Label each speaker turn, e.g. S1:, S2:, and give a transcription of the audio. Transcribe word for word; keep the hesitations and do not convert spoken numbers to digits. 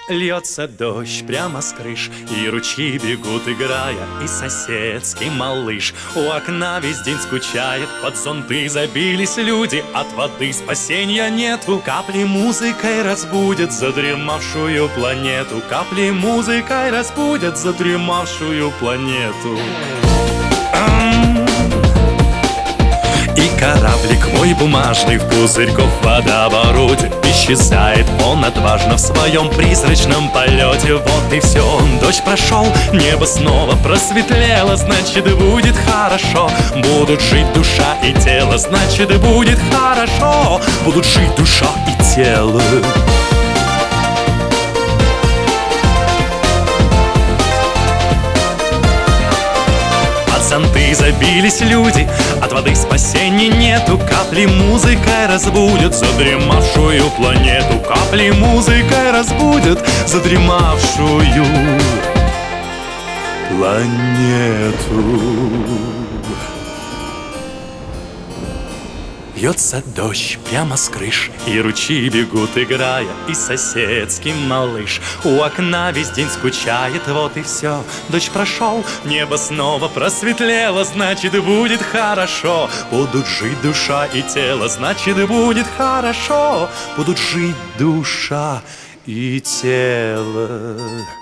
S1: Льется дождь прямо с крыш, и ручьи бегут, играя, и соседский малыш у окна весь день скучает. Под зонты забились люди, от воды спасенья нету. Капли музыкой разбудят задремавшую планету. Капли музыкой разбудят задремавшую планету. И кораблик мой бумажный в пузырьков водовороте исчезает он отважно в своем призрачном полете. Вот и все, дождь прошел, небо снова просветлело. Значит, будет хорошо, будут жить душа и тело. Значит, будет хорошо, будут жить душа и тело. Зонты забились люди, от воды спасения нету. Капли музыкой разбудят задремавшую планету. Капли музыкой разбудят задремавшую планету. Льется дождь прямо с крыш, и ручьи бегут, играя, и соседский малыш у окна весь день скучает. Вот и все, дождь прошел, небо снова просветлело. Значит, будет хорошо, будут жить душа и тело. Значит, будет хорошо, будут жить душа и тело.